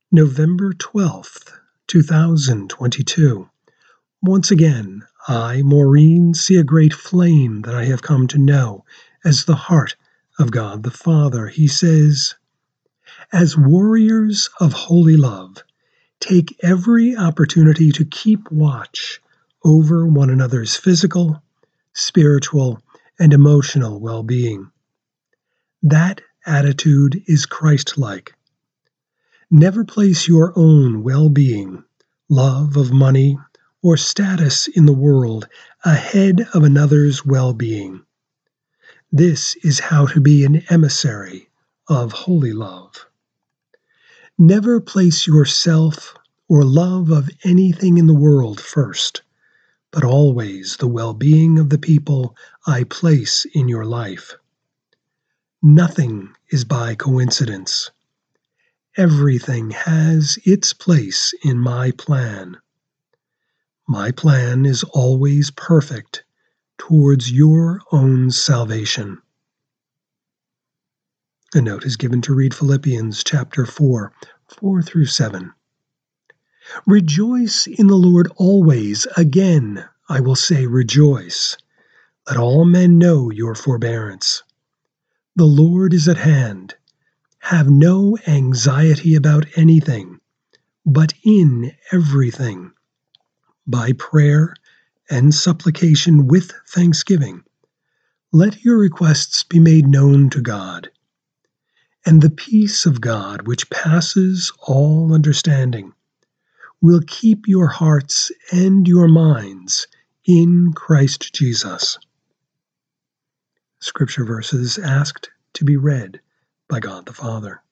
November 12th, 2022. Once again, I, Maureen, see a great flame that I have come to know as the heart of God the Father. He says, as warriors of holy love, take every opportunity to keep watch over one another's physical, spiritual, and emotional well-being. That attitude is Christ-like. Never place your own well-being, love of money, or status in the world ahead of another's well-being. This is how to be an emissary of holy love. Never place yourself or love of anything in the world first, but always the well-being of the people I place in your life. Nothing is by coincidence. Everything has its place in my plan. My plan is always perfect towards your own salvation. A note is given to read Philippians chapter 4, 4 through 7. Rejoice in the Lord always. Again, I will say rejoice. Let all men know your forbearance. The Lord is at hand. Have no anxiety about anything, but in everything, by prayer and supplication with thanksgiving, let your requests be made known to God. And the peace of God, which passes all understanding, will keep your hearts and your minds in Christ Jesus. Scripture verses asked to be read by God the Father.